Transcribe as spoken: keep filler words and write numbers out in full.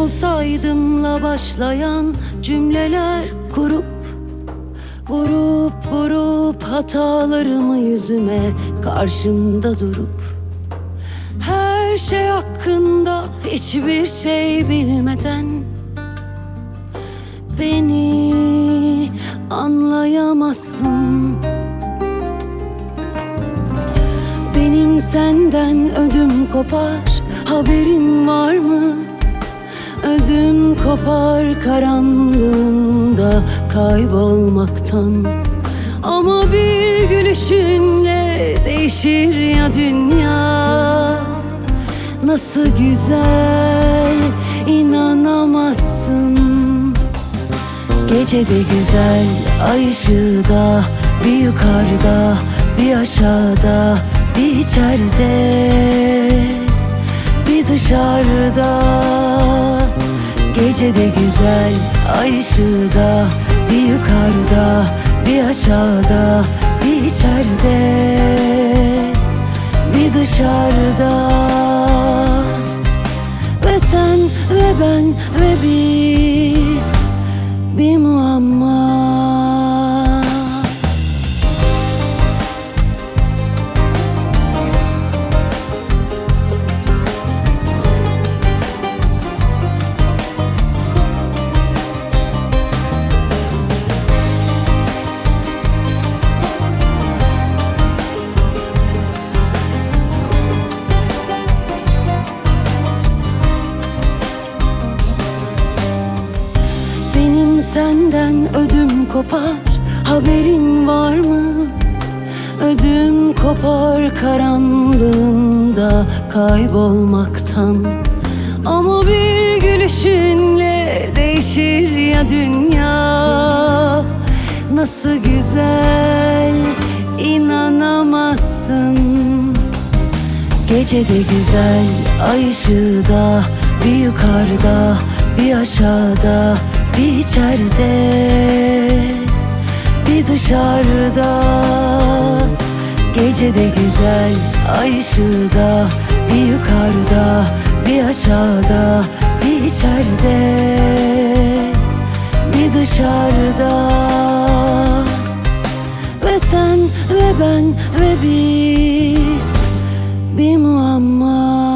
olsaydımla başlayan cümleler kurup Vurup vurup hatalarımı yüzüme karşımda durup Her şey hakkında hiçbir şey bilmeden Beni anlayamazsın. Benim senden ödüm kopar, haberin var mı? Ödüm kopar karanlığında kaybolmaktan. Ama bir gülüşünle değişir ya dünya. Nasıl güzel, inanamazsın. Gecede güzel, ay ışığı da, bir yukarıda, bir aşağıda, bir içeride, bir dışarıda. Gecede güzel, ay ışığı da, bir yukarıda, bir aşağıda, bir içeride, bir dışarıda. Ve sen ve ben ve biz bir muamma. Senden ödüm kopar, haberin var mı? Ödüm kopar karanlığında kaybolmaktan. Ama bir gülüşünle değişir ya dünya. Nasıl güzel, inanamazsın. Gecede güzel, ay ışığı da, bir yukarıda, bir aşağıda, bir içeride, bir dışarıda. Gecede güzel, ay ışığı da, bir yukarıda, bir aşağıda, bir içeride, bir dışarıda. Ve sen ve ben ve biz bir muamma.